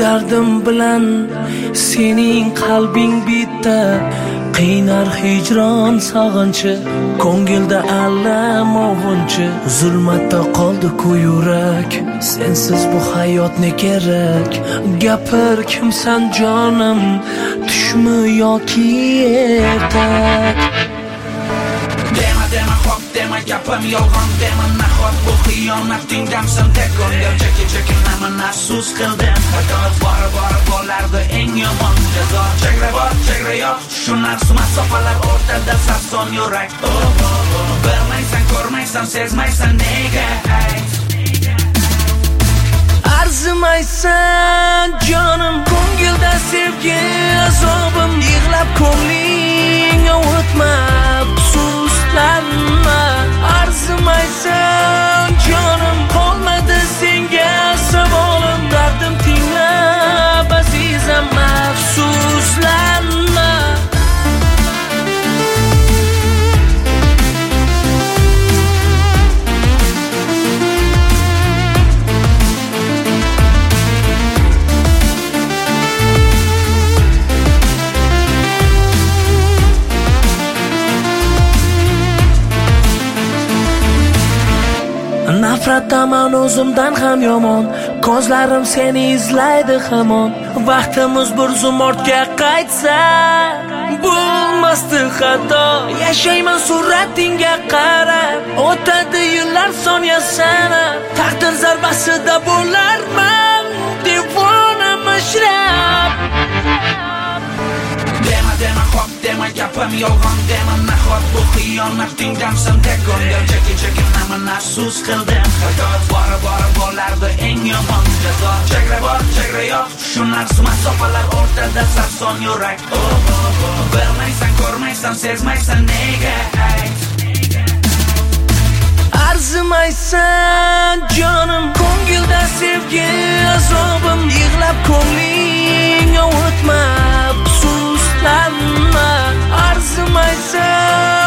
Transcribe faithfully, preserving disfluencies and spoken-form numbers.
dardim bilan sening qalbing bitta, qiynar hijron sog'inchi, ko'ngilda alam ovunchi. Zulmatda qoldi-ku yurak, sensiz bu hayot ne kerak? Gapir, kimsan jonim, tushmi yoki ertak? Dema dema hop dema gapim yolg'on dema, nahot bu xiyonatingdamsan tekon deb cheki chekinlaman afsus qildim. Xatoat bora bora bo'lardi eng yomon jazo. Chegra bor chegra yo'q, shu narsa masofalar o'rtada safson yurak. Bilmaysan ko'rmaysan sezmaysan nega? Arzimaysan jonim, ko'ngilda sevgi azobim, yig'lab ko'ngling o'tma, afsuslanma. Arzimaysan jonim, qolmadi senga savolim, dardim tinglab azizam, afsuslanma. Nafrataman o'zimdan ham yomon, ko'zlarim seni izlaydi hamon. Vaqtimiz bir zum ortga qaytsa, bo'lmasdi xato. Yashayman suratingga qarab, o'tadi yillar soniya sanab. Taqdir zarbasida bo'larman devona mashrab. Dema dema hop dema gapim yolg'on dema, nahot bu xiyonatingdamsan tekon deb cheki chekinlaman afsus qildim. Xatoat bora bora bo'lardi eng yomon jazo. Chegra bor chegra yo'q, shu narsa masofalar o'rtada safson yurak. Bilmaysan ko'rmaysan sezmaysan nega? Arzimaysan jonim, ko'ngilda sevgi azobim, yig'lab ko'ngling o'tma, afsuslanma. Arzimaysan